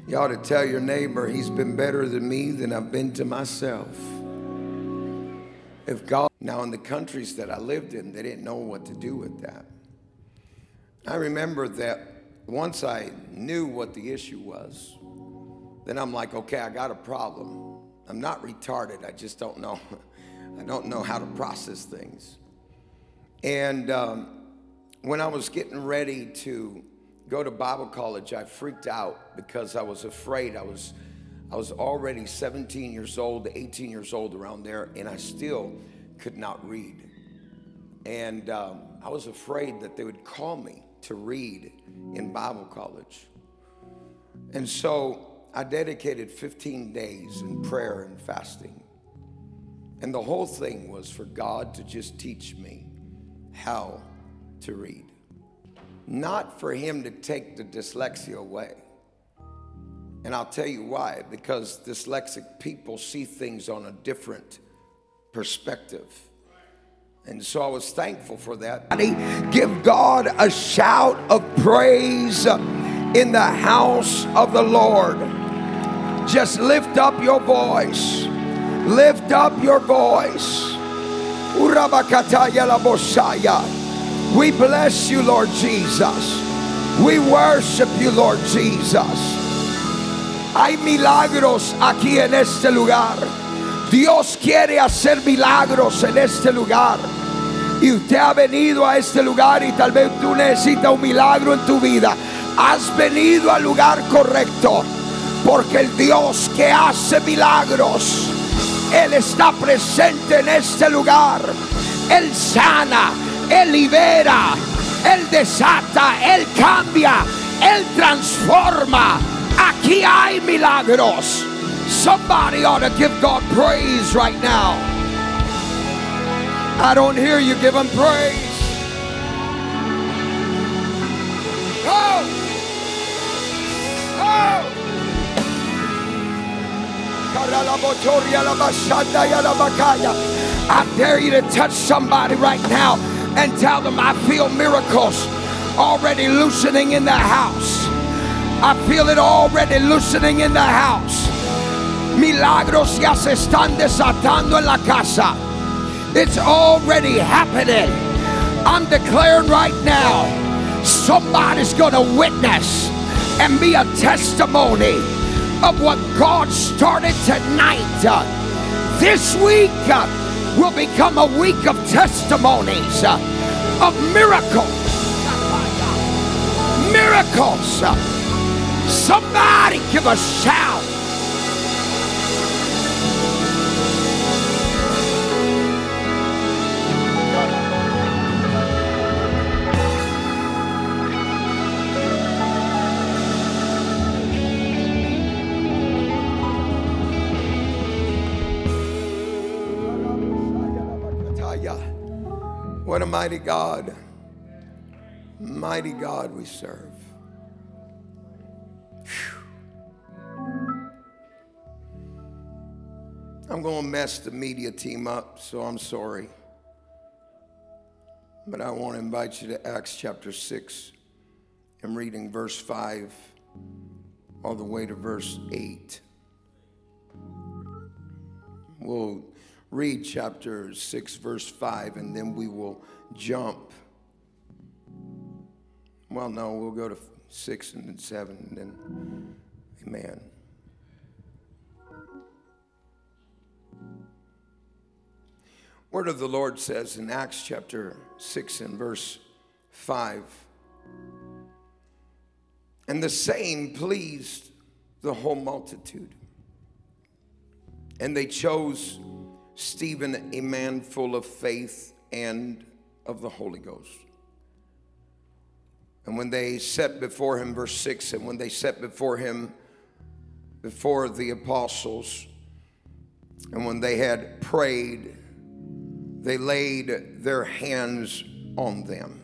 You ought to tell your neighbor, he's been better than me than I've been to myself. If God, now in the countries that I lived in, they didn't know what to do with that. I remember that once I knew what the issue was, then I'm like, okay, I got a problem. I'm not retarded, I just don't know. I don't know how to process things. And when I was getting ready to go to Bible college, I freaked out because I was afraid. I was already 17 years old, 18 years old around there, and I still could not read. And I was afraid that they would call me to read in Bible college. And so I dedicated 15 days in prayer and fasting. And the whole thing was for God to just teach me how to read. Not for him to take the dyslexia away. And I'll tell you why. Because dyslexic people see things on a different perspective. And so I was thankful for that. Give God a shout of praise in the house of the Lord. Just lift up your voice. Lift up your voice. We bless you, Lord Jesus. We worship you, Lord Jesus. Hay milagros aquí en este lugar. Dios quiere hacer milagros en este lugar. Y usted ha venido a este lugar y tal vez tú necesitas un milagro en tu vida. Has venido al lugar correcto. Porque el Dios que hace milagros, Él está presente en este lugar. Él sana, Él libera, Él desata, Él cambia, Él transforma. Aquí hay milagros. Somebody ought to give God praise right now. I don't hear you give him praise. Oh! Oh! I dare you to touch somebody right now and tell them, I feel miracles already loosening in the house. I feel it already loosening in the house. Milagros ya se están desatando en la casa. It's already happening. I'm declaring right now, somebody's going to witness and be a testimony of what God started tonight. This week will become a week of testimonies, of miracles. Miracles. Somebody give a shout. What a mighty God we serve. Whew. I'm going to mess the media team up, so I'm sorry. But I want to invite you to Acts chapter 6. I'm reading verse 5 all the way to verse 8. We'll read chapter 6, verse 5, and then we will jump. Well, no, we'll go to 6 and then 7, and then amen. Word of the Lord says in Acts chapter 6 and verse 5, and the saying pleased the whole multitude, and they chose Stephen, a man full of faith and of the Holy Ghost. And when they set before him, verse 6, and when they set before him, before the apostles, and when they had prayed, they laid their hands on them.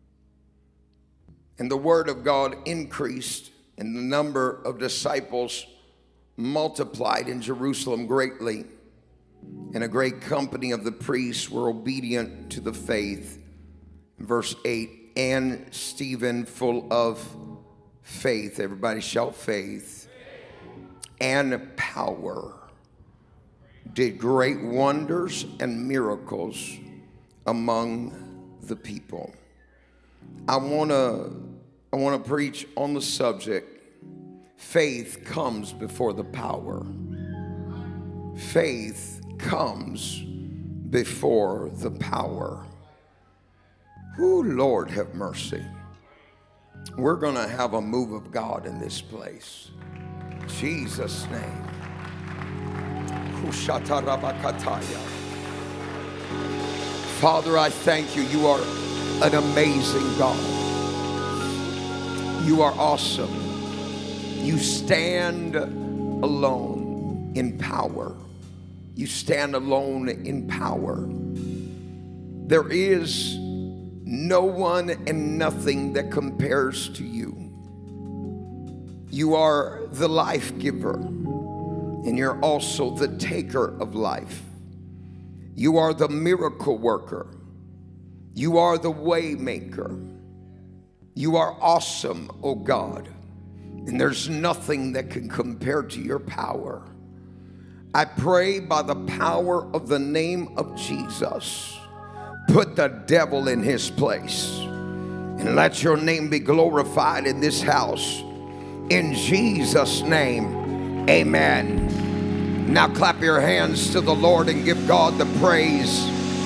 And the word of God increased, and the number of disciples multiplied in Jerusalem greatly. And a great company of the priests were obedient to the faith. Verse 8, and Stephen full of faith. Everybody shout faith. and power, did great wonders and miracles among the people. I want to preach on the subject, faith comes before the power. Faith comes before the power. Ooh, Lord have mercy. We're going to have a move of God in this place. Jesus' name. Father, I thank you. You are an amazing God. You are awesome. You stand alone in power. You stand alone in power. There is no one and nothing that compares to you. You are the life giver, and you're also the taker of life. You are the miracle worker. You are the way maker. You are awesome, oh God, and there's nothing that can compare to your power. I pray by the power of the name of Jesus, put the devil in his place and let your name be glorified in this house. In Jesus' name, amen. Now clap your hands to the Lord and give God the praise.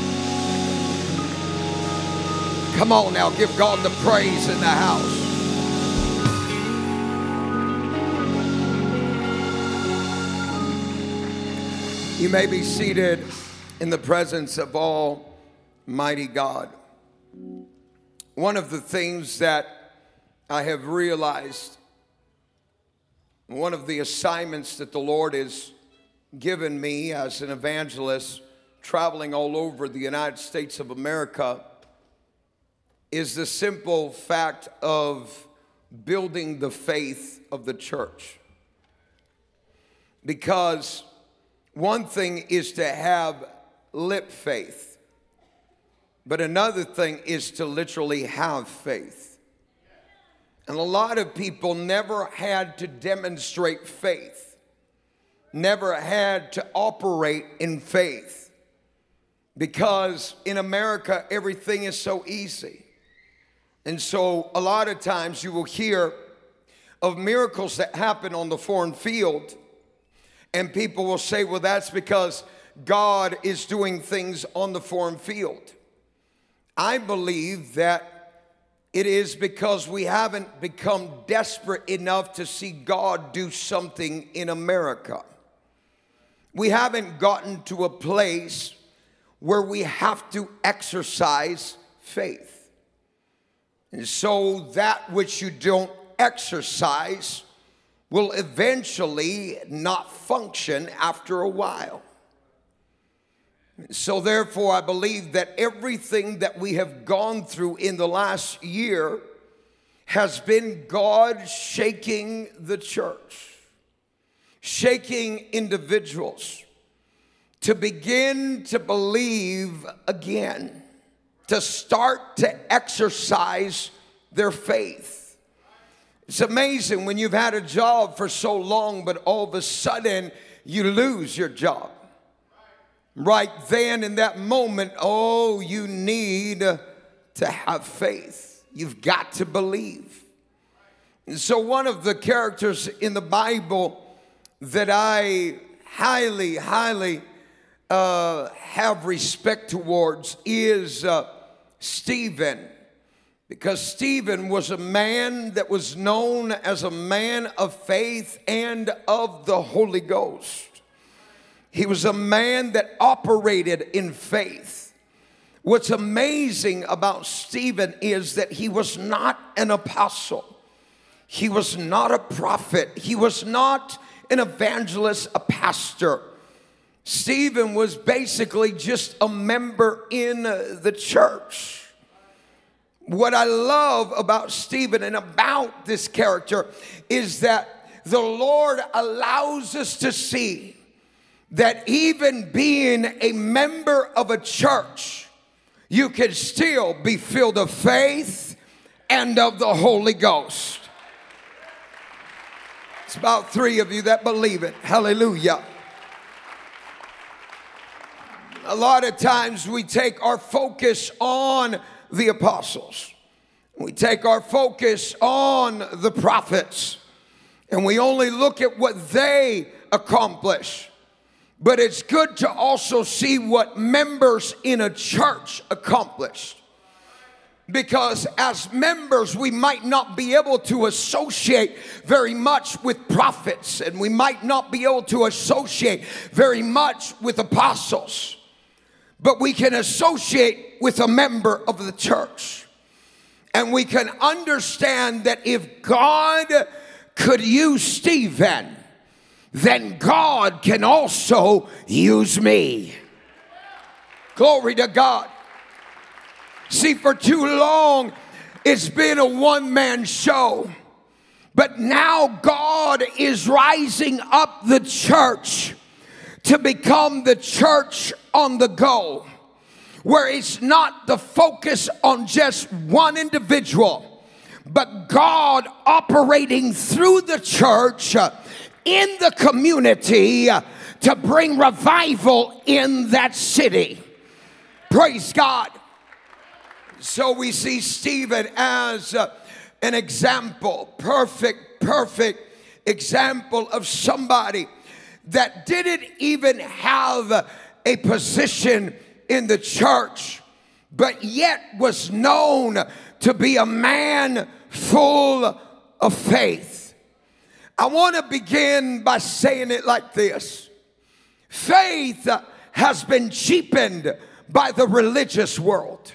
Come on now, give God the praise in the house. You may be seated in the presence of Almighty God. One of the things that I have realized, one of the assignments that the Lord has given me as an evangelist traveling all over the United States of America, is the simple fact of building the faith of the church. Because one thing is to have lip faith, but another thing is to literally have faith. And a lot of people never had to demonstrate faith, never had to operate in faith, because in America everything is so easy. And so a lot of times you will hear of miracles that happen on the foreign field, and people will say, well, that's because God is doing things on the foreign field. I believe that it is because we haven't become desperate enough to see God do something in America. We haven't gotten to a place where we have to exercise faith. And so that which you don't exercise will eventually not function after a while. So therefore, I believe that everything that we have gone through in the last year has been God shaking the church, shaking individuals to begin to believe again, to start to exercise their faith. It's amazing when you've had a job for so long, but all of a sudden you lose your job. Right then in that moment, oh, you need to have faith. You've got to believe. And so one of the characters in the Bible that I highly have respect towards is Stephen. Because Stephen was a man that was known as a man of faith and of the Holy Ghost. He was a man that operated in faith. What's amazing about Stephen is that he was not an apostle. He was not a prophet. He was not an evangelist, a pastor. Stephen was basically just a member in the church. What I love about Stephen and about this character is that the Lord allows us to see that even being a member of a church, you can still be filled of faith and of the Holy Ghost. It's about 3 of you that believe it. Hallelujah. A lot of times we take our focus on the apostles. We take our focus on the prophets. And we only look at what they accomplish. But it's good to also see what members in a church accomplished. Because as members, we might not be able to associate very much with prophets, and we might not be able to associate very much with apostles, but we can associate with a member of the church. And we can understand that if God could use Stephen, then God can also use me. Glory to God. See, for too long, it's been a one-man show. But now God is rising up the church to become the church on the go, where it's not the focus on just one individual, but God operating through the church in the community to bring revival in that city. Praise God. So we see Stephen as an example, perfect example of somebody that didn't even have a position in the church, but yet was known to be a man full of faith. I want to begin by saying it like this. Faith has been cheapened by the religious world.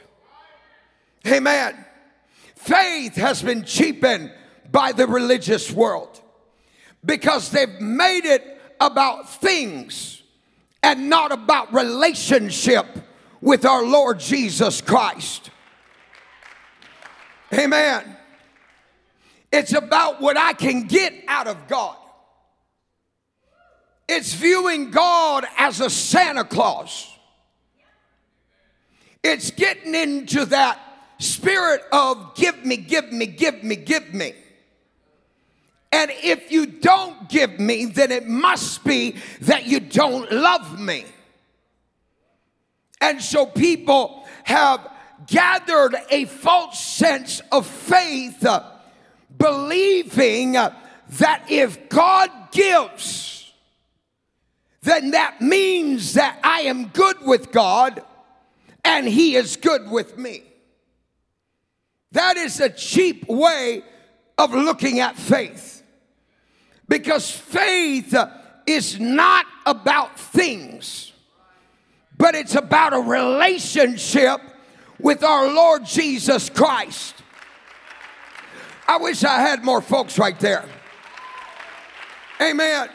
Amen. Faith has been cheapened by the religious world because they've made it about things and not about relationship with our Lord Jesus Christ. Amen. It's about what I can get out of God. It's viewing God as a Santa Claus. It's getting into that spirit of give me, give me, give me, give me. And if you don't give me, then it must be that you don't love me. And so people have gathered a false sense of faith, believing that if God gives, then that means that I am good with God and He is good with me. That is a cheap way of looking at faith. Because faith is not about things, but it's about a relationship with our Lord Jesus Christ. I wish I had more folks right there. Amen.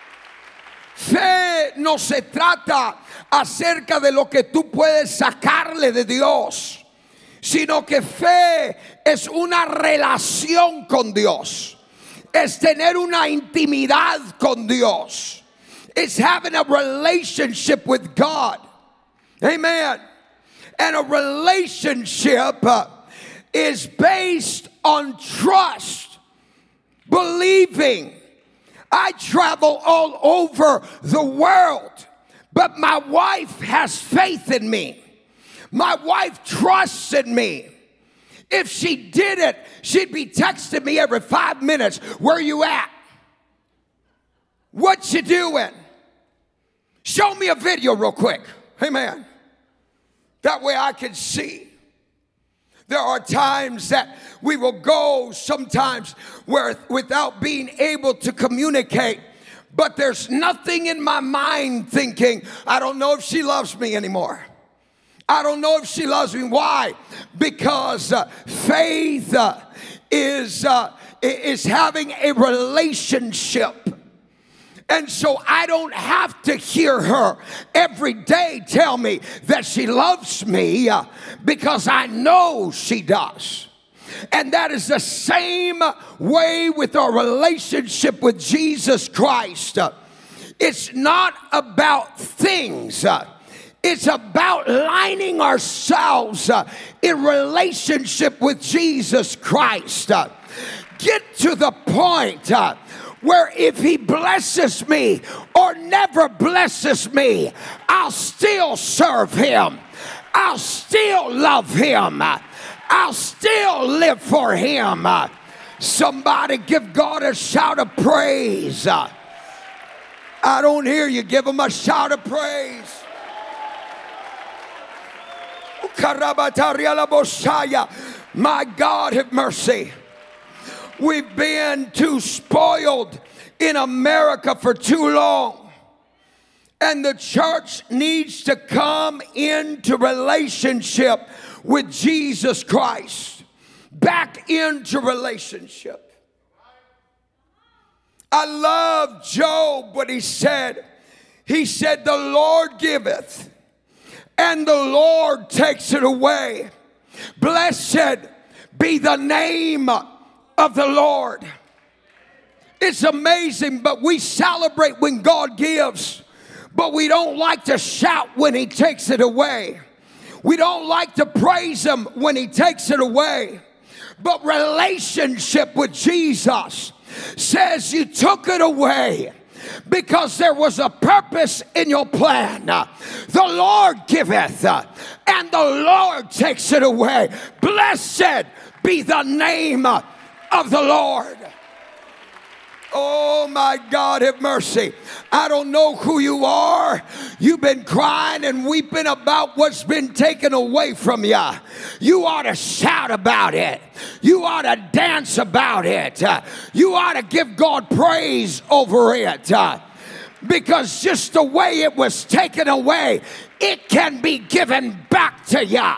Fe no se trata acerca de lo que tú puedes sacarle de Dios, sino que fe es una relación con Dios. Es tener una intimidad con Dios. It's having a relationship with God. Amen. And a relationship is based on trust, believing. I travel all over the world, but my wife has faith in me. My wife trusts in me. If she did it, she'd be texting me every 5 minutes. Where you at? What you doing? Show me a video real quick. Amen. That way I can see. There are times that we will go sometimes where without being able to communicate, but there's nothing in my mind thinking, I don't know if she loves me anymore. I don't know if she loves me. Why? Because faith is having a relationship. And so I don't have to hear her every day tell me that she loves me because I know she does. And that is the same way with our relationship with Jesus Christ. It's not about things. It's about lining ourselves in relationship with Jesus Christ. Get to the point where if he blesses me or never blesses me, I'll still serve him. I'll still love him. I'll still live for him. Somebody give God a shout of praise. I don't hear you. Give him a shout of praise. My God, have mercy. We've been too spoiled in America for too long. And the church needs to come into relationship with Jesus Christ. Back into relationship. I love Job, what he said. He said, the Lord giveth, and the Lord takes it away. Blessed be the name of the Lord. It's amazing, but we celebrate when God gives, but we don't like to shout when he takes it away. We don't like to praise him when he takes it away. But relationship with Jesus says you took it away because there was a purpose in your plan. The Lord giveth, and the Lord takes it away. Blessed be the name of the Lord. Oh my God, have mercy. I don't know who you are. You've been crying and weeping about what's been taken away from you. You ought to shout about it. You ought to dance about it. You ought to give God praise over it. Because just the way it was taken away, it can be given back to you.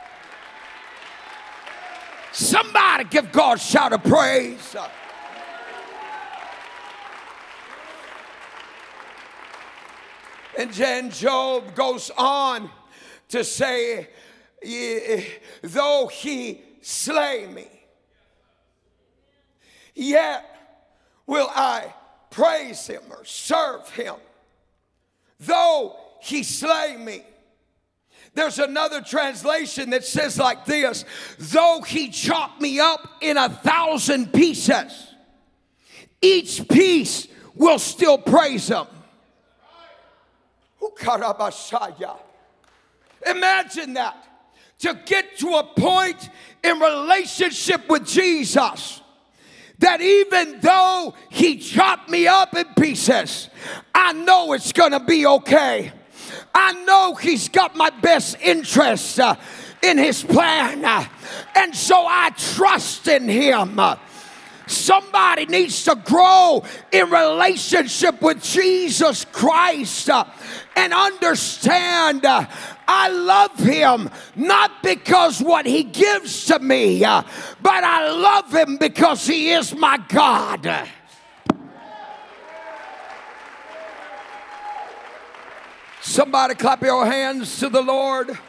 Somebody give God a shout of praise. And then Job goes on to say, though he slay me, yet will I praise him or serve him. Though he slay me. There's another translation that says like this, though he chop me up in 1,000 pieces, each piece will still praise him. Imagine that. To get to a point in relationship with Jesus that even though he chopped me up in pieces, I know it's going to be okay. I know he's got my best interest in his plan. And so I trust in him. Somebody needs to grow in relationship with Jesus Christ and understand I love him not because what he gives to me, but I love him because he is my God. Somebody clap your hands to the Lord.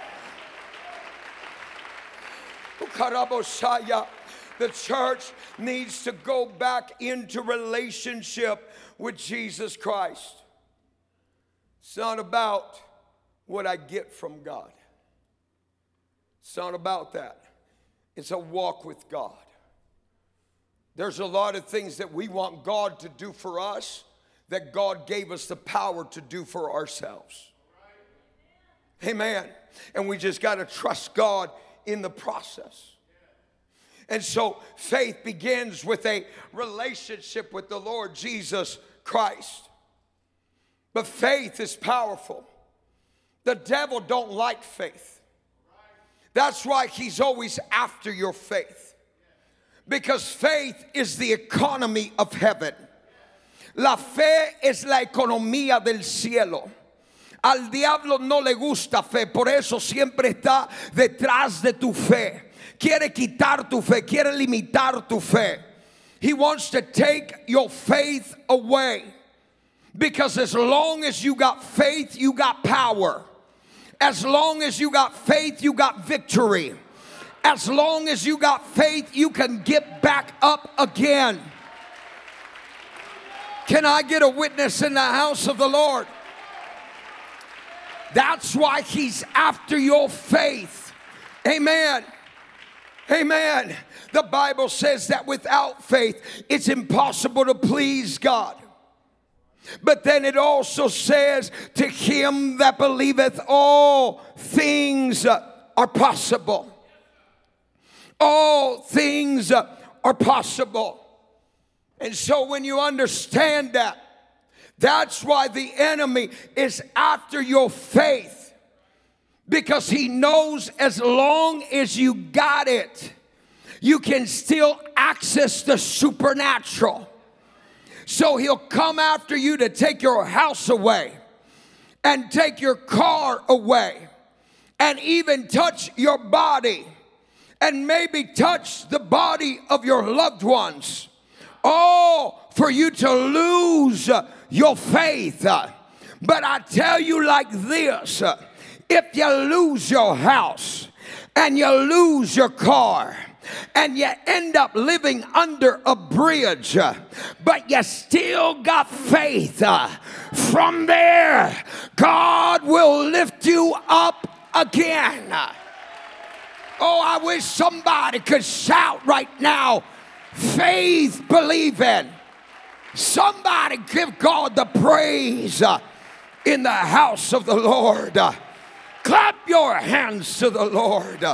The church needs to go back into relationship with Jesus Christ. It's not about what I get from God. It's not about that. It's a walk with God. There's a lot of things that we want God to do for us that God gave us the power to do for ourselves. Amen. And we just got to trust God in the process. And so faith begins with a relationship with the Lord Jesus Christ. But faith is powerful. The devil don't like faith. That's why he's always after your faith. Because faith is the economy of heaven. La fe es la economía del cielo. Al diablo no le gusta fe, por eso siempre está detrás de tu fe. Quiere quitar tu fe, quiere limitar tu fe. He wants to take your faith away. Because as long as you got faith, you got power. As long as you got faith, you got victory. As long as you got faith, you can get back up again. Can I get a witness in the house of the Lord? That's why he's after your faith. Amen. Amen. The Bible says that without faith, it's impossible to please God. But then it also says, to him that believeth, all things are possible. All things are possible. And so when you understand that, that's why the enemy is after your faith. Because he knows as long as you got it, you can still access the supernatural. So he'll come after you to take your house away and take your car away and even touch your body and maybe touch the body of your loved ones. All for you to lose your faith. But I tell you like this, if you lose your house and you lose your car and you end up living under a bridge, but you still got faith, from there, God will lift you up again. Oh, I wish somebody could shout right now, faith believing. Somebody give God the praise in the house of the Lord. Clap your hands to the Lord.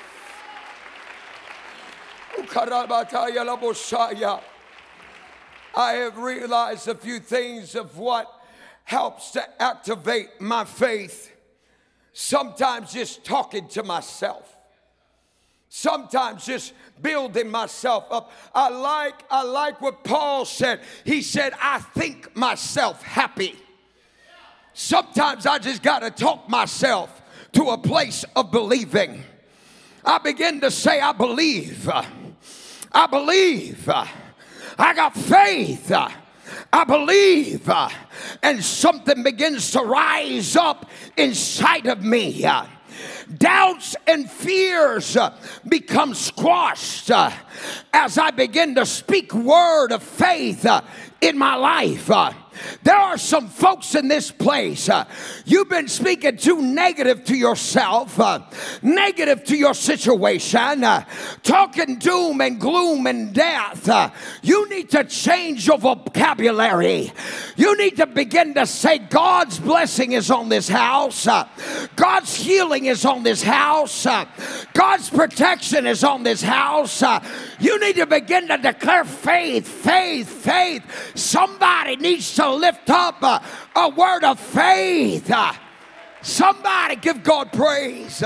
I have realized a few things of what helps to activate my faith. Sometimes just talking to myself. Sometimes just building myself up. I like what Paul said. He said, I think myself happy. Sometimes I just got to talk myself to a place of believing. I begin to say, I believe. I believe. I got faith. I believe. And something begins to rise up inside of me. Doubts and fears become squashed as I begin to speak word of faith in my life. There are some folks in this place, you've been speaking too negative to yourself, negative to your situation, talking doom and gloom and death. You need to change your vocabulary. You need to begin to say, God's blessing is on this house. God's healing is on this house. God's protection is on this house. You need to begin to declare faith, faith, faith. Somebody needs to lift up a word of faith. Somebody give God praise.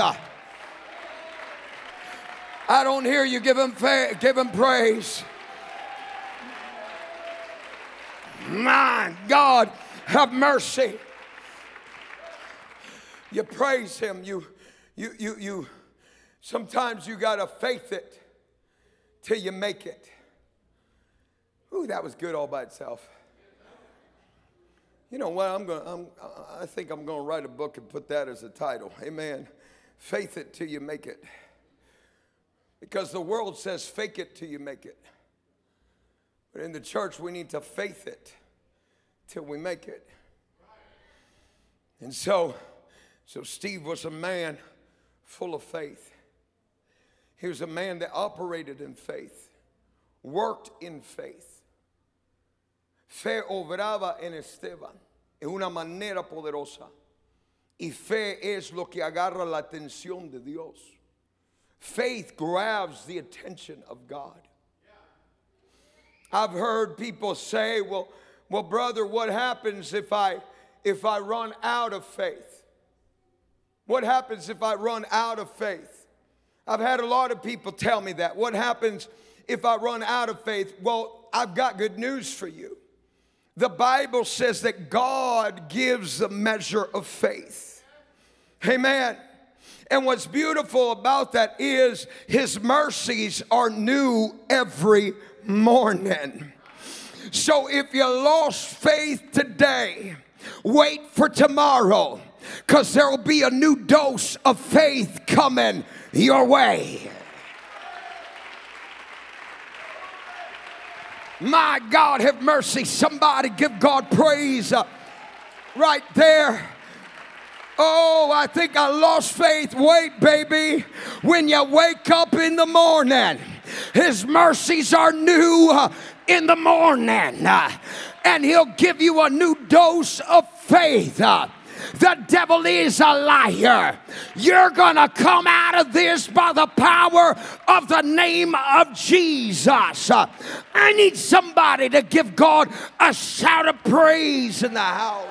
I don't hear you. Give him praise. My God, have mercy. You praise him. You sometimes you gotta faith it till you make it. Ooh, that was good all by itself. You know what? I think I'm going to write a book and put that as a title. Amen. Faith it till you make it. Because the world says fake it till you make it. But in the church, we need to faith it till we make it. And so Steve was a man full of faith. He was a man that operated in faith, worked in faith. Fe obraba en Esteban en una manera poderosa. Y fe es lo que agarra la atención de Dios. Faith grabs the attention of God. I've heard people say, well, brother, what happens if I run out of faith? What happens if I run out of faith? I've had a lot of people tell me that. What happens if I run out of faith? Well, I've got good news for you. The Bible says that God gives a measure of faith. Amen. And what's beautiful about that is his mercies are new every morning. So if you lost faith today, wait for tomorrow, because there will be a new dose of faith coming your way. My God, have mercy. Somebody give God praise right there. Oh, I think I lost faith. Wait, baby. When you wake up in the morning, His mercies are new in the morning. And He'll give you a new dose of faith. The devil is a liar. You're going to come out of this by the power of the name of Jesus. I need somebody to give God a shout of praise in the house.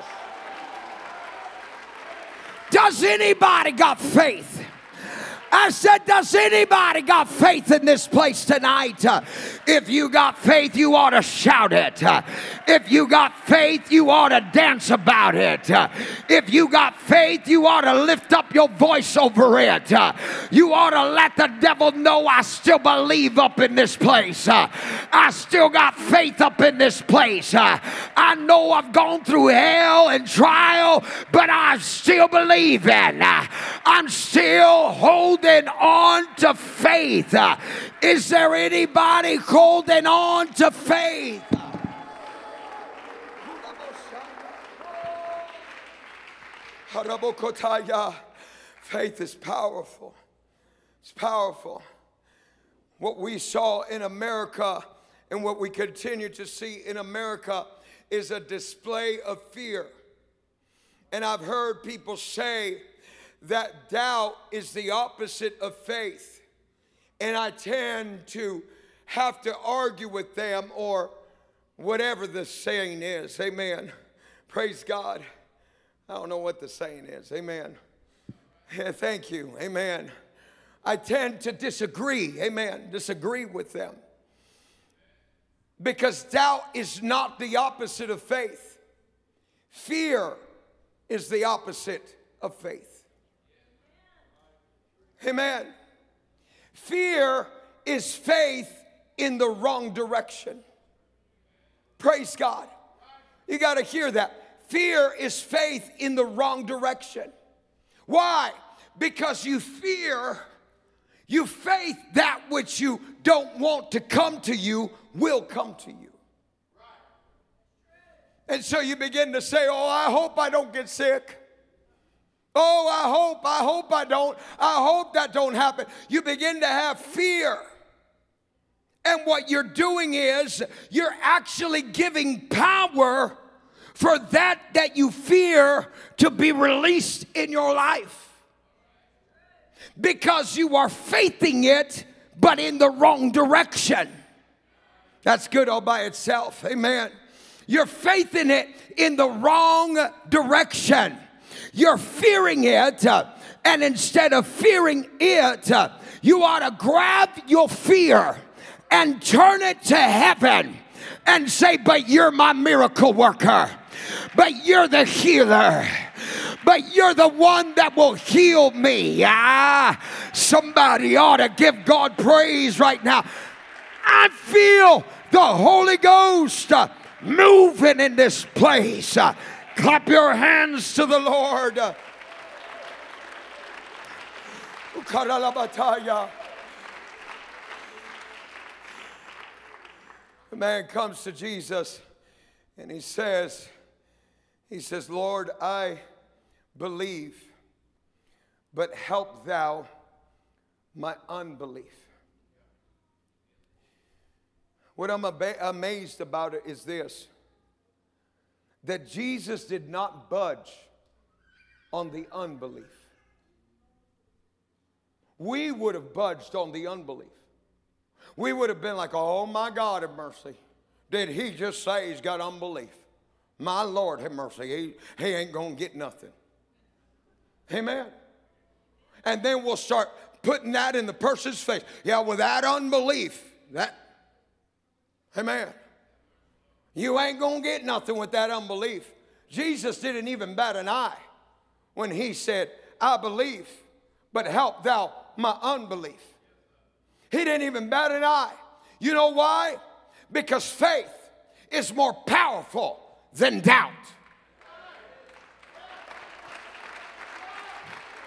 Does anybody got faith? I said, does anybody got faith in this place tonight? If you got faith, you ought to shout it. If you got faith, you ought to dance about it. If you got faith, you ought to lift up your voice over it. You ought to let the devil know, I still believe up in this place. I still got faith up in this place. I know I've gone through hell and trial, but I still believe in. I'm still holding on to faith. Is there anybody holding on to faith? Faith is powerful. It's powerful. What we saw in America and what we continue to see in America is a display of fear. And I've heard people say that doubt is the opposite of faith. And I tend to have to argue with them, or whatever the saying is. Amen. Praise God. I don't know what the saying is. Amen. Yeah, thank you. Amen. I tend to disagree. Amen. Disagree with them. Because doubt is not the opposite of faith. Fear is the opposite of faith. Amen. Fear is faith in the wrong direction. Praise God. You got to hear that. Fear is faith in the wrong direction. Why? Because you fear, you faith that which you don't want to come to you will come to you. And so you begin to say, oh, I hope I don't get sick. Oh, I hope I don't. I hope that don't happen. You begin to have fear. And what you're doing is you're actually giving power for that you fear to be released in your life. Because you are faithing it, but in the wrong direction. That's good all by itself. Amen. You're faithing it in the wrong direction. You're fearing it, and instead of fearing it, you ought to grab your fear and turn it to heaven and say, but you're my miracle worker. But you're the healer. But you're the one that will heal me. Somebody ought to give God praise right now. I feel the Holy Ghost moving in this place. Clap your hands to the Lord. The man comes to Jesus and he says, Lord, I believe, but help thou my unbelief. What I'm amazed about it is this, that Jesus did not budge on the unbelief. We would have budged on the unbelief. We would have been like, oh my God, have mercy. Did he just say he's got unbelief? My Lord, have mercy. He ain't going to get nothing. Amen. And then we'll start putting that in the person's face. Yeah, with that unbelief, amen. You ain't going to get nothing with that unbelief. Jesus didn't even bat an eye when he said, I believe, but help thou my unbelief. He didn't even bat an eye. You know why? Because faith is more powerful than doubt.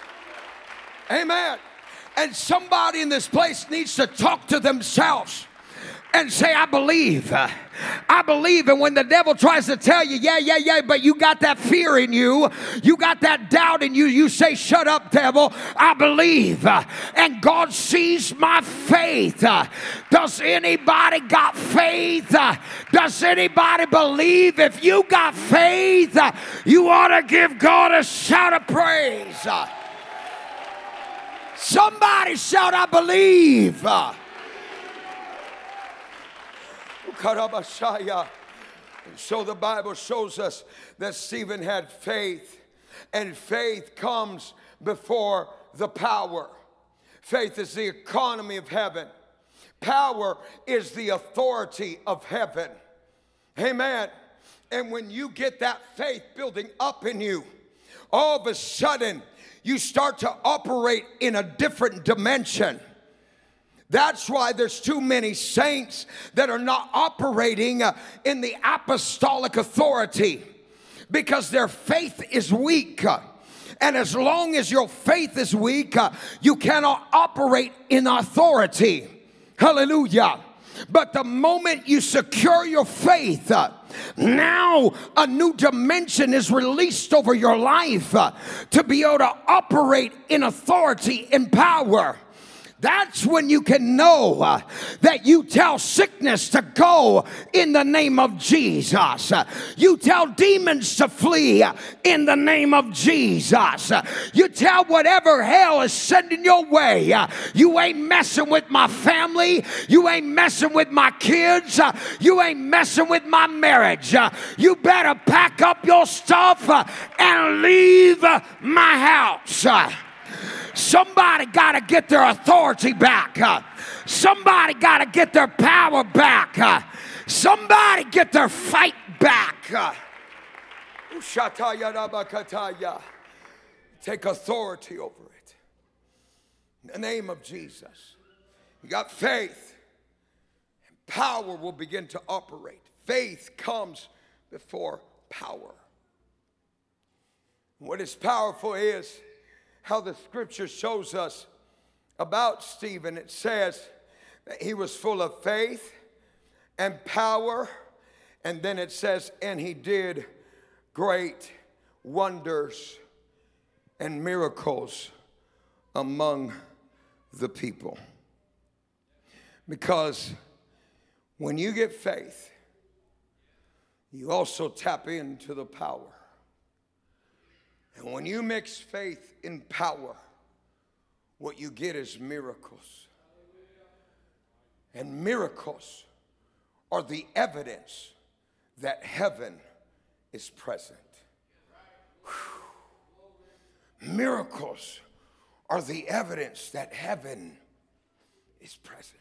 Amen. And somebody in this place needs to talk to themselves and say, I believe. I believe. And when the devil tries to tell you, yeah, but you got that fear in you, you got that doubt in you, you say, shut up, devil, I believe. And God sees my faith. Does anybody got faith? Does anybody believe? If you got faith, you ought to give God a shout of praise. Somebody shout, I believe. And so the Bible shows us that Stephen had faith, and faith comes before the power. Faith is the economy of heaven. Power is the authority of heaven. Amen. And when you get that faith building up in you, all of a sudden you start to operate in a different dimension. That's why there's too many saints that are not operating in the apostolic authority, because their faith is weak. And as long as your faith is weak, you cannot operate in authority. Hallelujah. But the moment you secure your faith, now a new dimension is released over your life to be able to operate in authority and power. That's when you can know that you tell sickness to go in the name of Jesus. You tell demons to flee in the name of Jesus. You tell whatever hell is sending your way, you ain't messing with my family. You ain't messing with my kids. You ain't messing with my marriage. You better pack up your stuff and leave my house. Somebody got to get their authority back. Somebody got to get their power back. Somebody get their fight back. Take authority over it. In the name of Jesus. You got faith, and power will begin to operate. Faith comes before power. What is powerful is how the scripture shows us about Stephen. It says that he was full of faith and power, and then it says, and he did great wonders and miracles among the people. Because when you get faith, you also tap into the power. And when you mix faith in power, what you get is miracles. And miracles are the evidence that heaven is present. Whew. Miracles are the evidence that heaven is present.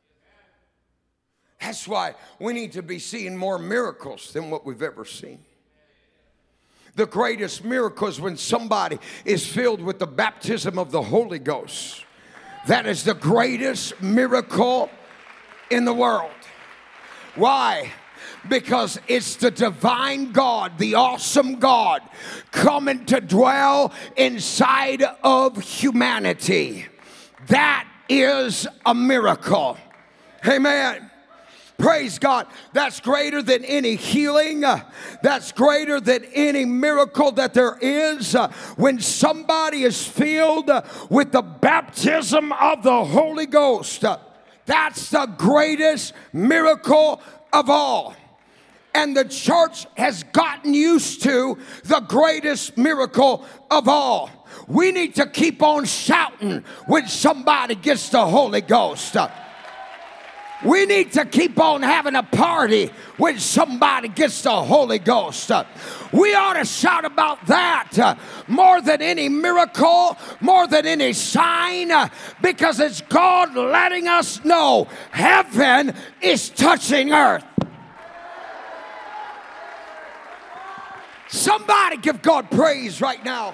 That's why we need to be seeing more miracles than what we've ever seen. The greatest miracle is when somebody is filled with the baptism of the Holy Ghost. That is the greatest miracle in the world. Why? Because it's the divine God, the awesome God, coming to dwell inside of humanity. That is a miracle. Amen. Praise God. That's greater than any healing. That's greater than any miracle that there is. When somebody is filled with the baptism of the Holy Ghost, that's the greatest miracle of all. And the church has gotten used to the greatest miracle of all. We need to keep on shouting when somebody gets the Holy Ghost. We need to keep on having a party when somebody gets the Holy Ghost. We ought to shout about that more than any miracle, more than any sign, because it's God letting us know heaven is touching earth. Somebody give God praise right now.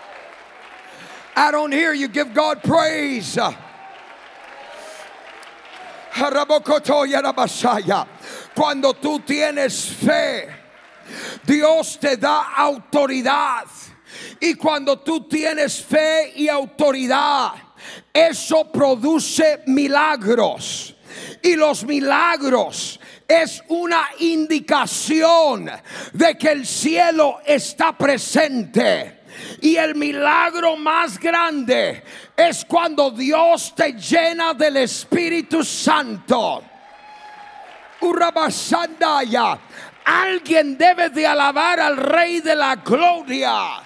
I don't hear you give God praise. Cuando tú tienes fe, Dios te da autoridad. Y cuando tú tienes fe y autoridad, eso produce milagros. Y los milagros es una indicación de que el cielo está presente. Y el milagro más grande es cuando Dios te llena del Espíritu Santo. Urabashandaya. Alguien debe de alabar al Rey de la Gloria.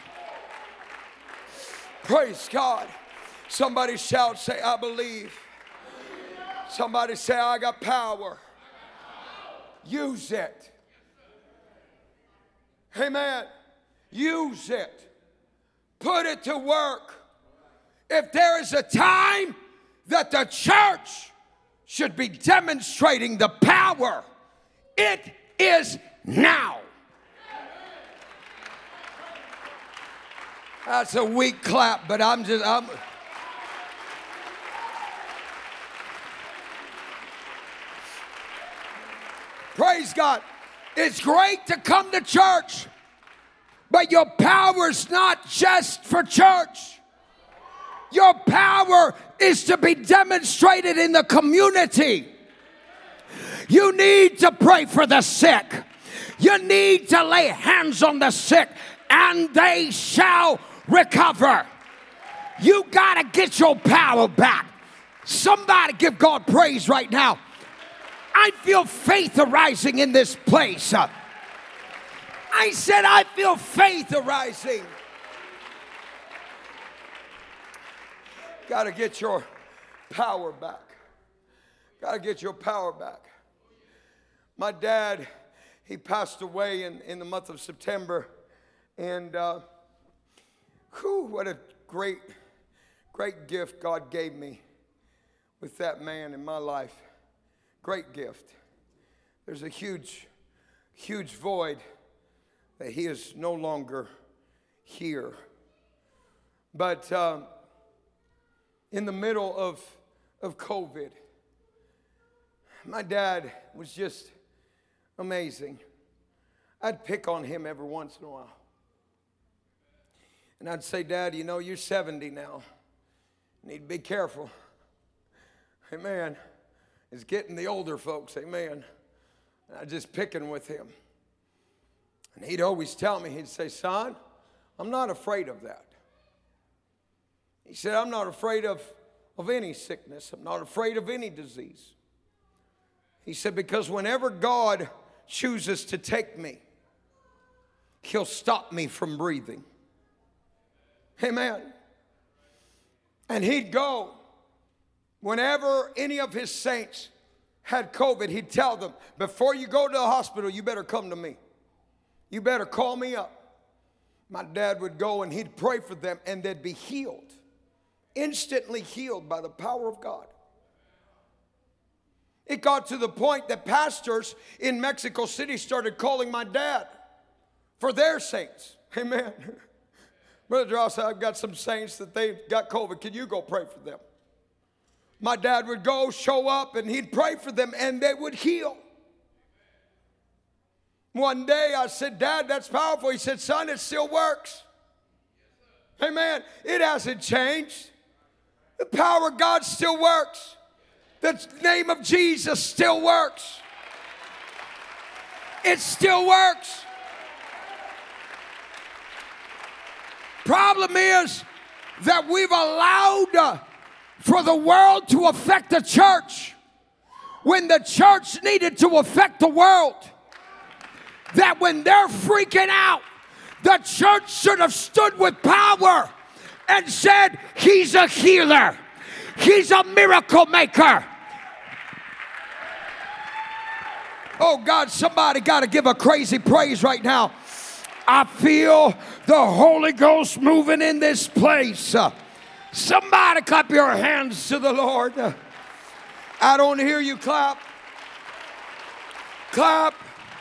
Praise God. Somebody shout, say, I believe. Somebody say, I got power. Use it. Amen. Use it. Put it to work. If there is a time that the church should be demonstrating the power, it is now. That's a weak clap, but I'm praise God. It's great to come to church, but your power's not just for church. Your power is to be demonstrated in the community. You need to pray for the sick. You need to lay hands on the sick, and they shall recover. You got to get your power back. Somebody give God praise right now. I feel faith arising in this place. I said I feel faith arising. Got to get your power back. Got to get your power back. My dad, he passed away in the month of September. And what a great gift God gave me with that man in my life. Great gift. There's a huge void that he is no longer here. But in the middle of COVID, my dad was just amazing. I'd pick on him every once in a while. And I'd say, Dad, you know, you're 70 now. You need to be careful. Amen. It's getting the older folks, amen. And I'd just picking with him. And he'd always tell me, he'd say, son, I'm not afraid of that. He said, I'm not afraid of any sickness. I'm not afraid of any disease. He said, because whenever God chooses to take me, he'll stop me from breathing. Amen. And he'd go, whenever any of his saints had COVID, he'd tell them, before you go to the hospital, you better come to me. You better call me up. My dad would go and he'd pray for them and they'd be healed. Instantly healed by the power of God. It got to the point that pastors in Mexico City started calling my dad for their saints. Amen. Brother Ross, I've got some saints that they've got COVID. Can you go pray for them? My dad would go, show up, and he'd pray for them, and they would heal. One day I said, Dad, that's powerful. He said, son, it still works. Amen. It hasn't changed. The power of God still works. The name of Jesus still works. It still works. Problem is that we've allowed for the world to affect the church when the church needed to affect the world. That when they're freaking out, the church should have stood with power and said, he's a healer. He's a miracle maker. Oh God, somebody got to give a crazy praise right now. I feel the Holy Ghost moving in this place. Somebody clap your hands to the Lord. I don't hear you clap. Clap.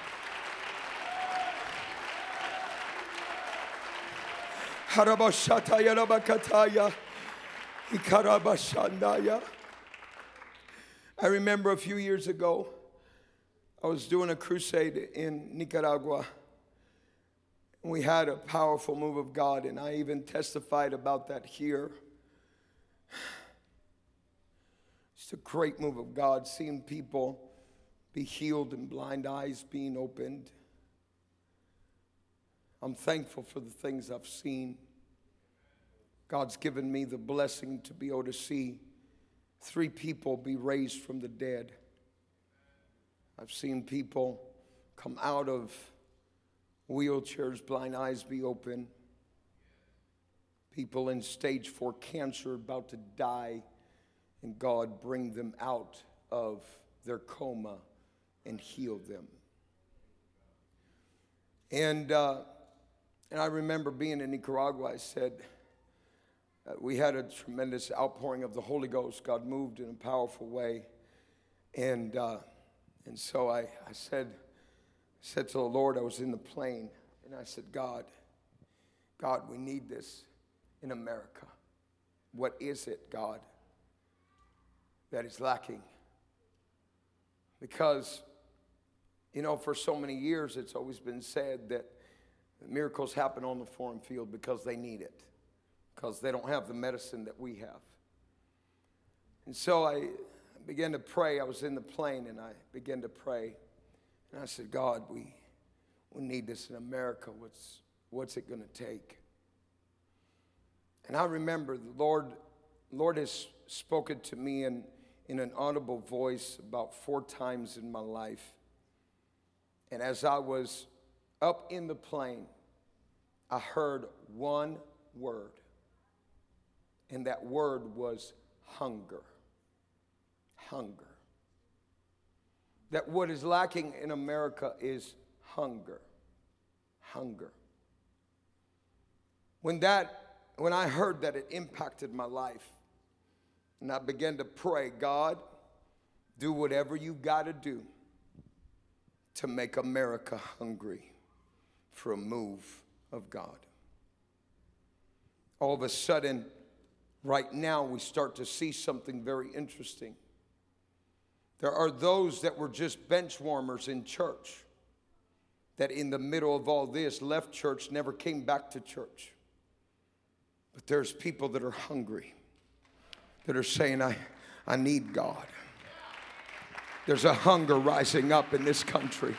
I remember a few years ago, I was doing a crusade in Nicaragua. We had a powerful move of God, and I even testified about that here. I was It's a great move of God, seeing people be healed and blind eyes being opened. I'm thankful for the things I've seen. God's given me the blessing to be able to see 3 people be raised from the dead. I've seen people come out of wheelchairs, blind eyes be open. People in stage 4 cancer about to die, and God bring them out of their coma and heal them. And I remember being in Nicaragua. I said, we had a tremendous outpouring of the Holy Ghost. God moved in a powerful way. And so I said to the Lord, I was in the plane, and I said, God, we need this in America. What is it, God, that is lacking? Because, for so many years, it's always been said that miracles happen on the foreign field because they need it, because they don't have the medicine that we have. And so I began to pray. I was in the plane, and I began to pray. And I said, God, we need this in America. What's it going to take? And I remember the Lord has spoken to me in an audible voice about 4 times in my life. And as I was up in the plane, I heard one word. And that word was hunger. Hunger. That what is lacking in America is hunger. Hunger. When I heard that, it impacted my life. And I began to pray, God, do whatever you got to do to make America hungry for a move of God. All of a sudden, right now, we start to see something very interesting. There are those that were just bench warmers in church that in the middle of all this left church, never came back to church. But there's people that are hungry, that are saying, I need God. There's a hunger rising up in this country.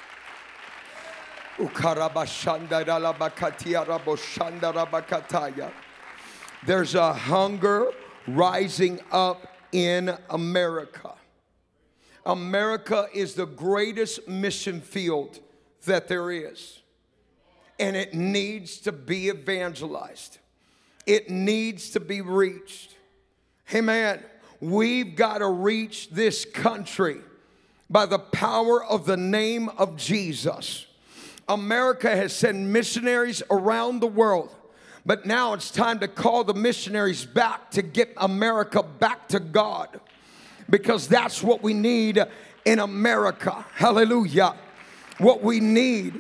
There's a hunger rising up in America. America is the greatest mission field that there is. And it needs to be evangelized. It needs to be reached. Amen. We've got to reach this country by the power of the name of Jesus. America has sent missionaries around the world, but now it's time to call the missionaries back to get America back to God, because that's what we need in America. Hallelujah. What we need,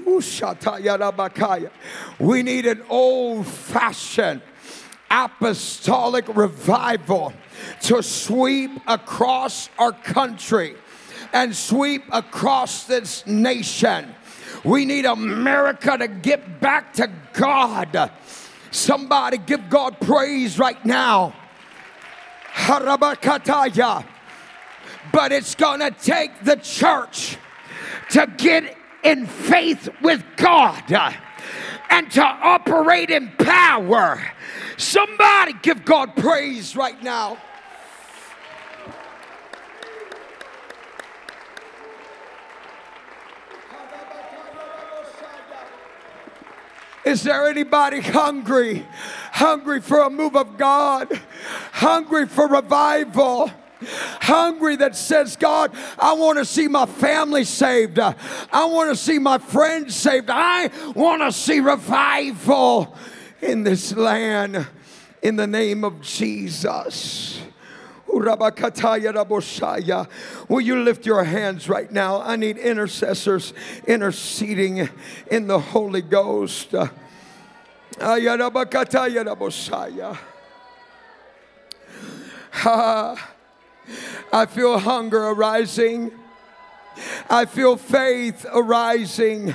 we need an old-fashioned apostolic revival to sweep across our country and sweep across this nation. We need America to get back to God. Somebody give God praise right now. Harabakataya. But it's going to take the church to get in faith with God and to operate in power. Somebody give God praise right now. Is there anybody hungry? Hungry for a move of God? Hungry for revival? Hungry that says, God, I want to see my family saved. I want to see my friends saved. I want to see revival in this land in the name of Jesus. Will you lift your hands right now? I need intercessors interceding in the Holy Ghost. I feel hunger arising. I feel faith arising.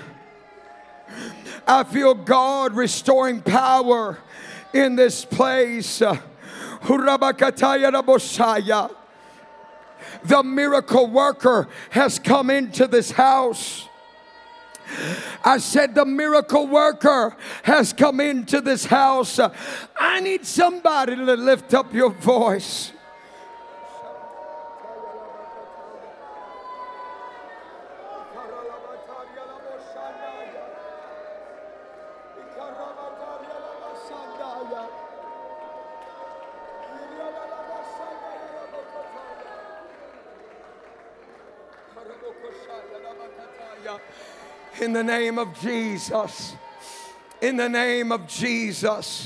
I feel God restoring power in this place. The miracle worker has come into this house. I said the miracle worker has come into this house. I need somebody to lift up your voice. In the name of Jesus. In the name of Jesus.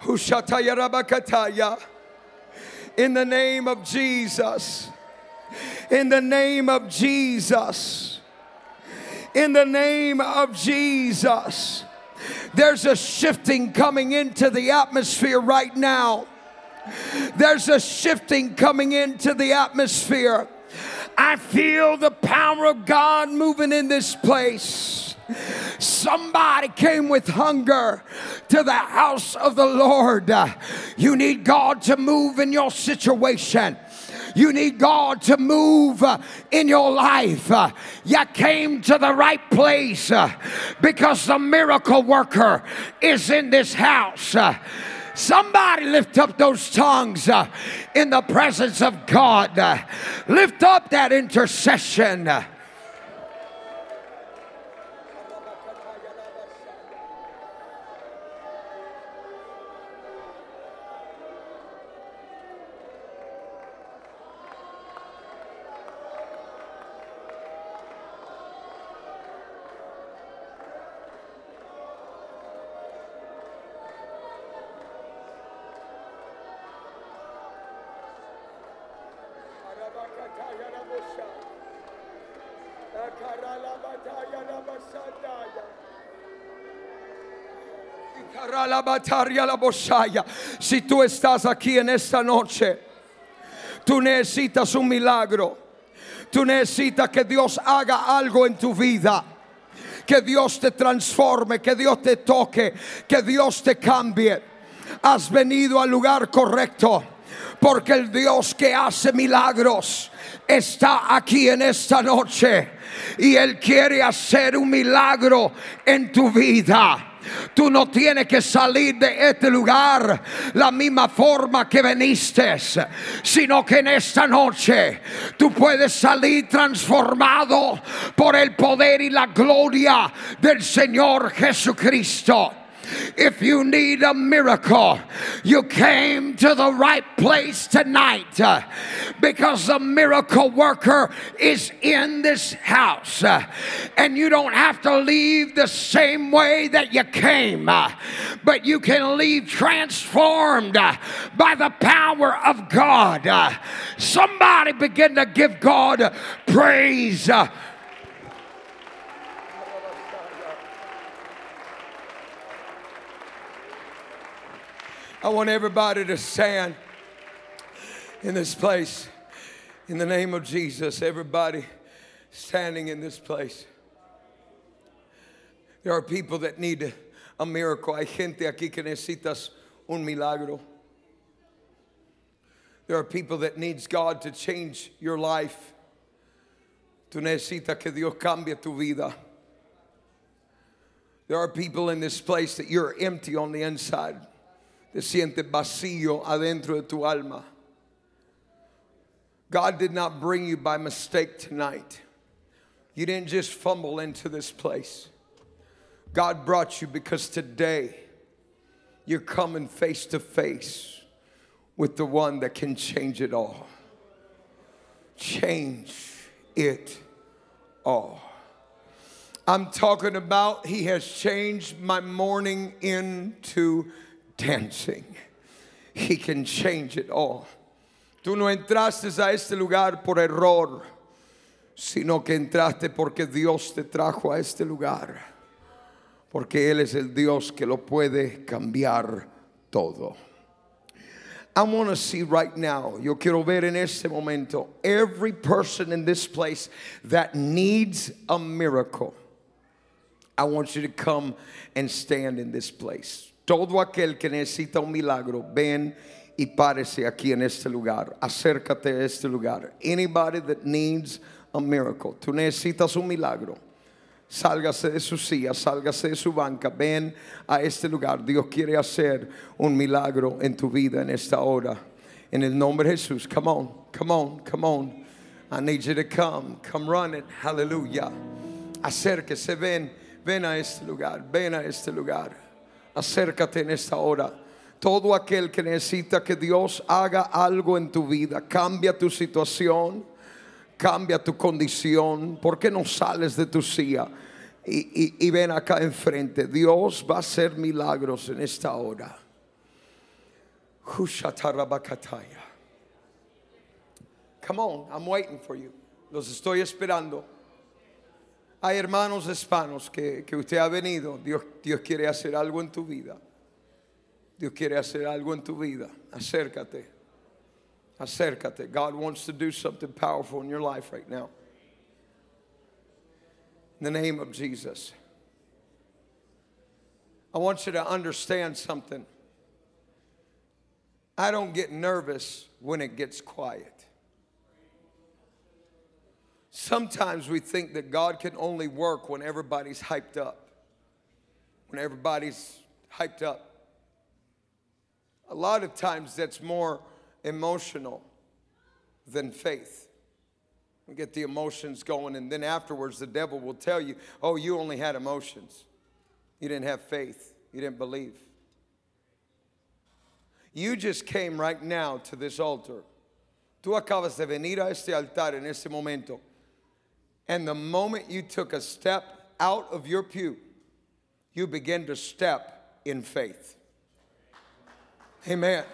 In the name of Jesus. In the name of Jesus. In the name of Jesus. There's a shifting coming into the atmosphere right now. There's a shifting coming into the atmosphere. I feel the power of God moving in this place. Somebody came with hunger to the house of the Lord. You need God to move in your situation. You need God to move in your life. You came to the right place because the miracle worker is in this house. Somebody lift up those tongues in the presence of God. Lift up that intercession. Si tú estás aquí en esta noche, tú necesitas un milagro. Tú necesitas que Dios haga algo en tu vida. Que Dios te transforme, que Dios te toque, que Dios te cambie. Has venido al lugar correcto, porque el Dios que hace milagros está aquí en esta noche y Él quiere hacer un milagro en tu vida. Tú no tienes que salir de este lugar la misma forma que viniste, sino que en esta noche tú puedes salir transformado por el poder y la gloria del Señor Jesucristo. If you need a miracle, you came to the right place tonight because the miracle worker is in this house. And you don't have to leave the same way that you came, but you can leave transformed by the power of God. Somebody begin to give God praise. I want everybody to stand in this place. In the name of Jesus, everybody standing in this place. There are people that need a miracle. Hay gente aquí que necesitas un milagro. There are people that needs God to change your life. Tú necesitas que Dios cambie tu vida. There are people in this place that you're empty on the inside. Te sientes vacío adentro de tu alma. God did not bring you by mistake tonight. You didn't just fumble into this place. God brought you because today you're coming face to face with the one that can change it all. Change it all. I'm talking about He has changed my mourning into dancing. He can change it all. Tú no entraste a este lugar por error, sino que entraste porque Dios te trajo a este lugar. Porque Él es el Dios que lo puede cambiar todo. I want to see right now, yo quiero ver en este momento, every person in this place that needs a miracle. I want you to come and stand in this place. Todo aquel que necesita un milagro, ven y párese aquí en este lugar. Acércate a este lugar. Anybody that needs a miracle. Tú necesitas un milagro. Sálgase de su silla, sálgase de su banca. Ven a este lugar. Dios quiere hacer un milagro en tu vida en esta hora. En el nombre de Jesús. Come on, come on, come on. I need you to come. Come running. Hallelujah. Acérquese, ven a este lugar. Ven a este lugar. Acércate en esta hora. Todo aquel que necesita que Dios haga algo en tu vida, cambia tu situación, cambia tu condición. ¿Por qué no sales de tu silla y ven acá enfrente? Dios va a hacer milagros en esta hora. Come on, I'm waiting for you. Los estoy esperando. Hay hermanos hispanos que usted ha venido. Dios quiere hacer algo en tu vida. Dios quiere hacer algo en tu vida. Acércate. Acércate. God wants to do something powerful in your life right now. In the name of Jesus. I want you to understand something. I don't get nervous when it gets quiet. Sometimes we think that God can only work when everybody's hyped up. When everybody's hyped up. A lot of times that's more emotional than faith. We get the emotions going, and then afterwards the devil will tell you, oh, you only had emotions. You didn't have faith. You didn't believe. You just came right now to this altar. Tú acabas de venir a este altar en este momento. And the moment you took a step out of your pew, you began to step in faith. Amen.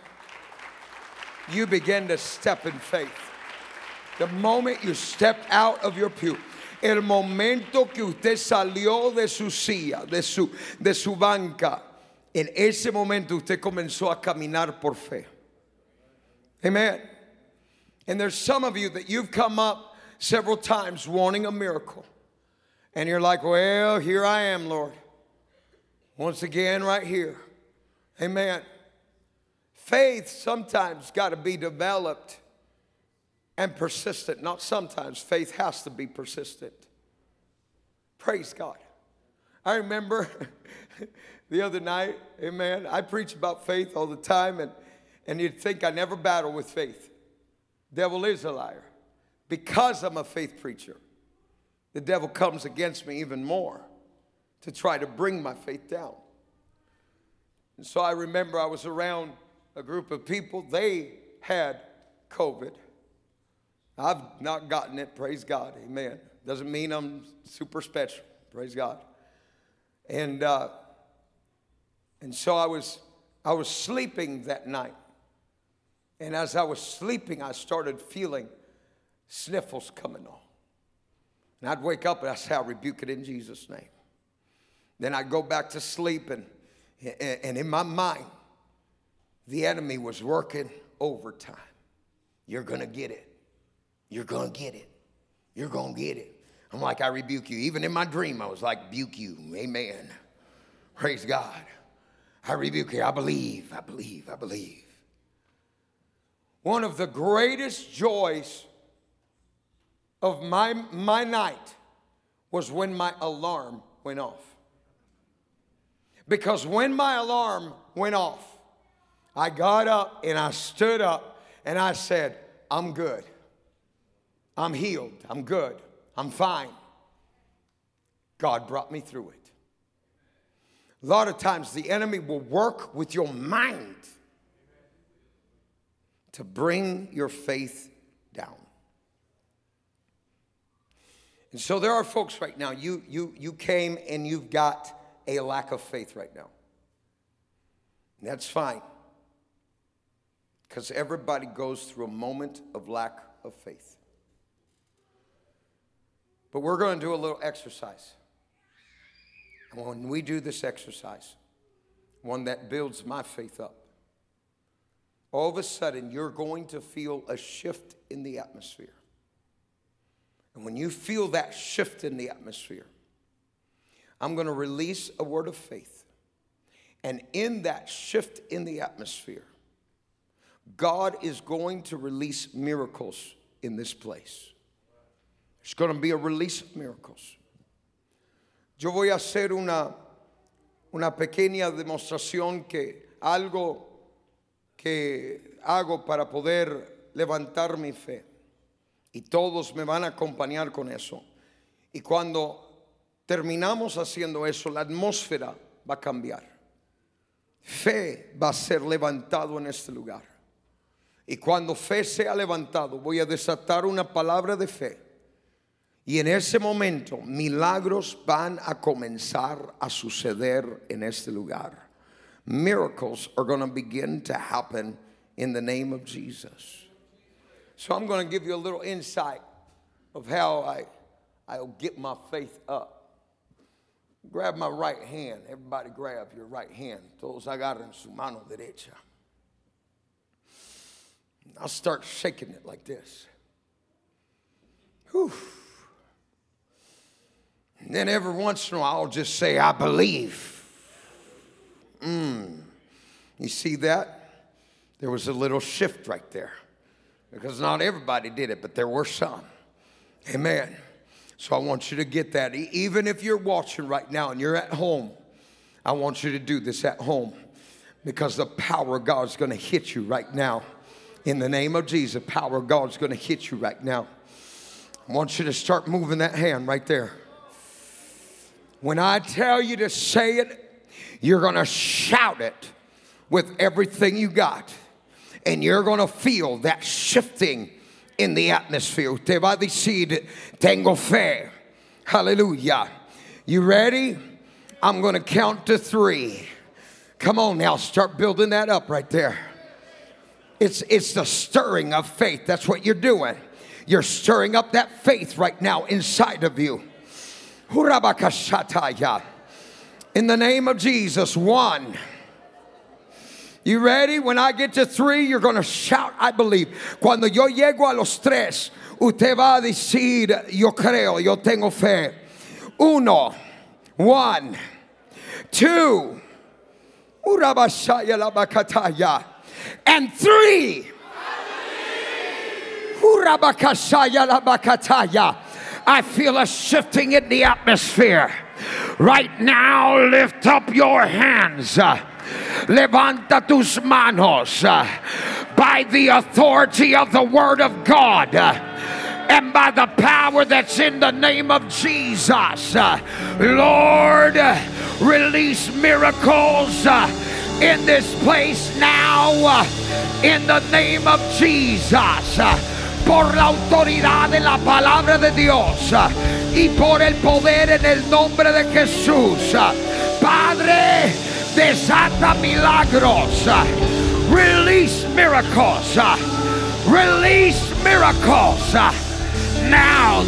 You begin to step in faith. The moment you step out of your pew, el momento que usted salió de su silla, de su banca, en ese momento usted comenzó a caminar por fe. Amen. And there's some of you that you've come up several times wanting a miracle. And you're like, well, here I am, Lord. Once again, right here. Amen. Faith sometimes got to be developed and persistent. Not sometimes. Faith has to be persistent. Praise God. I remember the other night, amen, I preach about faith all the time, and you'd think I never battle with faith. Devil is a liar. Because I'm a faith preacher, the devil comes against me even more to try to bring my faith down. And so I remember I was around a group of people. They had COVID. I've not gotten it, praise God, amen. Doesn't mean I'm super special, praise God. And so I was sleeping that night. And as I was sleeping, I started feeling sniffles coming on. And I'd wake up and I'd say, I rebuke it in Jesus' name. Then I'd go back to sleep, and in my mind, the enemy was working overtime. You're going to get it. You're going to get it. You're going to get it. I'm like, I rebuke you. Even in my dream, I was like, rebuke you. Amen. Praise God. I rebuke you. I believe. I believe. I believe. One of the greatest joys of my night was when my alarm went off. Because when my alarm went off, I got up and I stood up and I said, I'm good. I'm healed. I'm good. I'm fine. God brought me through it. A lot of times the enemy will work with your mind to bring your faith down. And so there are folks right now, you came and you've got a lack of faith right now. And that's fine. Because everybody goes through a moment of lack of faith. But we're going to do a little exercise. And when we do this exercise, one that builds my faith up, all of a sudden you're going to feel a shift in the atmosphere. And when you feel that shift in the atmosphere, I'm going to release a word of faith. And in that shift in the atmosphere, God is going to release miracles in this place. There's going to be a release of miracles. Yo voy a hacer una pequeña demostración que algo que hago para poder levantar mi fe. Y todos me van a acompañar con eso. Y cuando terminamos haciendo eso, la atmósfera va a cambiar. Fe va a ser levantado en este lugar. Y cuando fe sea levantado, voy a desatar una palabra de fe. Y en ese momento, milagros van a comenzar a suceder en este lugar. Miracles are going to begin to happen in the name of Jesus. So I'm going to give you a little insight of how I'll get my faith up. Grab my right hand. Everybody grab your right hand. Todos agarren su mano derecha. I'll start shaking it like this. Whew. And then every once in a while, I'll just say, I believe. You see that? There was a little shift right there. Because not everybody did it, but there were some. Amen. So I want you to get that. Even if you're watching right now and you're at home, I want you to do this at home. Because the power of God is going to hit you right now. In the name of Jesus, the power of God is going to hit you right now. I want you to start moving that hand right there. When I tell you to say it, you're going to shout it with everything you got. And you're going to feel that shifting in the atmosphere. Te va a decir, tengo fe. Hallelujah. You ready? I'm going to count to 3. Come on now, start building that up right there. It's the stirring of faith. That's what you're doing. You're stirring up that faith right now inside of you. In the name of Jesus, 1. You ready? When I get to 3, you're going to shout, I believe. Cuando yo llego a los 3, usted va a decir, yo creo, yo tengo fe. 1, 2, and 3. I feel a shifting in the atmosphere. Right now, lift up your hands. Levanta tus manos. By the authority of the Word of God. And by the power that's in the name of Jesus. Lord, release miracles in this place now. In the name of Jesus. Por la autoridad de la palabra de Dios y por el poder en el nombre de Jesús. Padre, desata milagros. Release miracles. Release miracles. Now.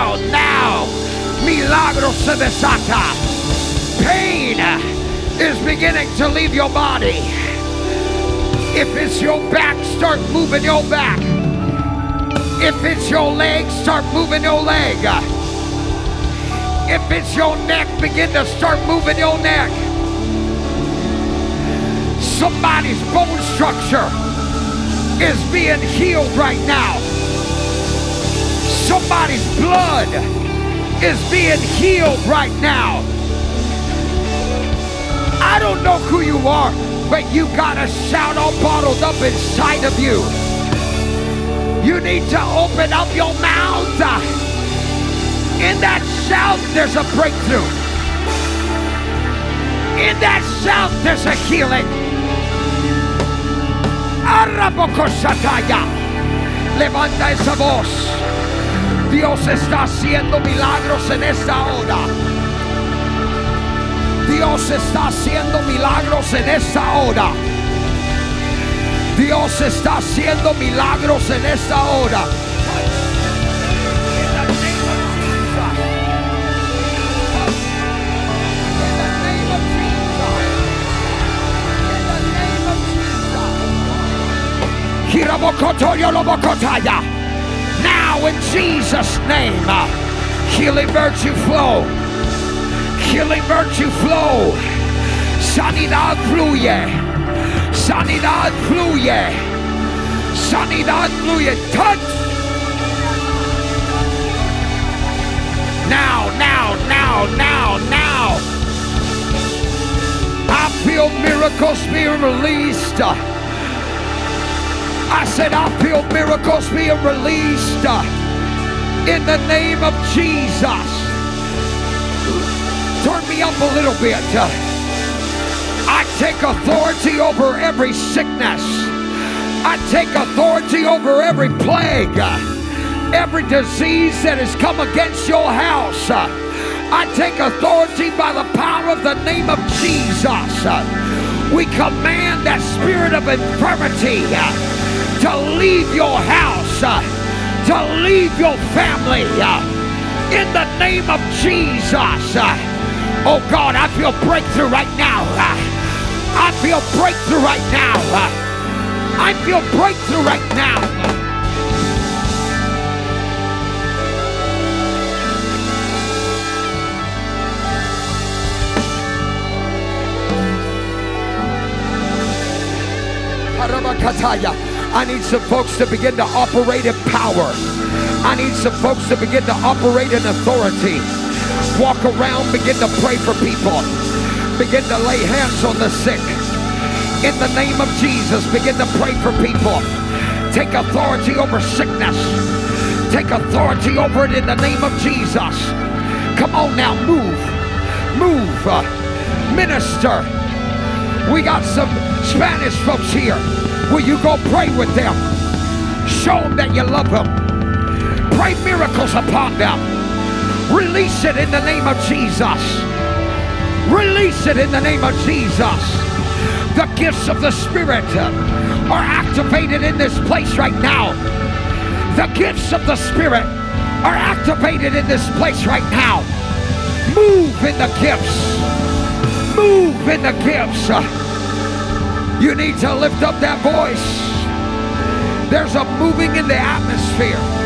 Milagros se desata. Pain is beginning to leave your body. If it's your back, start moving your back. If it's your leg, start moving your leg. If it's your neck, begin to start moving your neck. Somebody's bone structure is being healed right now. Somebody's blood is being healed right now. I don't know who you are, but you got a shout all bottled up inside of you. You need to open up your mouth. In that shout, there's a breakthrough. In that shout, there's a healing. Levanta esa voz. Dios está haciendo milagros en esta hora. Dios está haciendo milagros en esta hora. Dios está haciendo milagros en esta hora. Now in Jesus' name, healing virtue flow. Healing virtue flow. Sanidad fluye. Sanidad fluye. Sanidad fluye. Touch. Now, now, now, now, now. I feel miracles being released. I said, I feel miracles being released in the name of Jesus. Turn me up a little bit. I take authority over every sickness. I take authority over every plague, every disease that has come against your house. I take authority by the power of the name of Jesus. We command that spirit of infirmity to leave your house, to leave your family, in the name of Jesus. Oh God, I feel breakthrough right now. I feel breakthrough right now. I feel breakthrough right now. I need some folks to begin to operate in power. I need some folks to begin to operate in authority. Walk around, begin to pray for people. Begin to lay hands on the sick. In the name of Jesus, begin to pray for people. Take authority over sickness. Take authority over it in the name of Jesus. Come on now, move. Move. Minister. We got some Spanish folks here. Will you go pray with them? Show them that you love them. Pray miracles upon them. Release it in the name of Jesus. Release it in the name of Jesus. The gifts of the Spirit are activated in this place right now. The gifts of the Spirit are activated in this place right now. Move in the gifts. Move in the gifts. You need to lift up that voice. There's a moving in the atmosphere.